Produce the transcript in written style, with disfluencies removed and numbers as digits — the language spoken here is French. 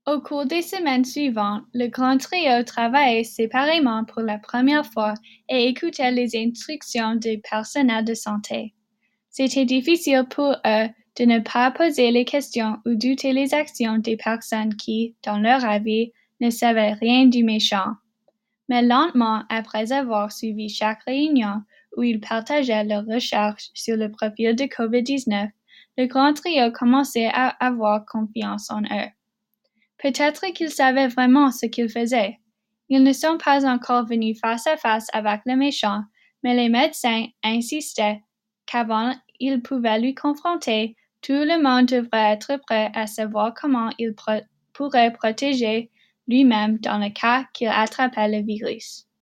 Au cours des semaines suivantes, le grand trio travaillait séparément pour la première fois et écoutait les instructions du personnel de santé. C'était difficile pour eux de ne pas poser les questions ou douter les actions des personnes qui, dans leur avis, ne savaient rien du méchant. Mais lentement, après avoir suivi chaque réunion où ils partageaient leurs recherches sur le profil de COVID-19, le grand trio commençait à avoir confiance en eux. Peut-être qu'ils savaient vraiment ce qu'ils faisaient. Ils ne sont pas encore venus face à face avec le méchant, mais les médecins insistaient qu'avant ils pouvaient lui confronter, tout le monde devrait être prêt à savoir comment il pourrait protéger lui-même dans le cas qu'il attrapait le virus.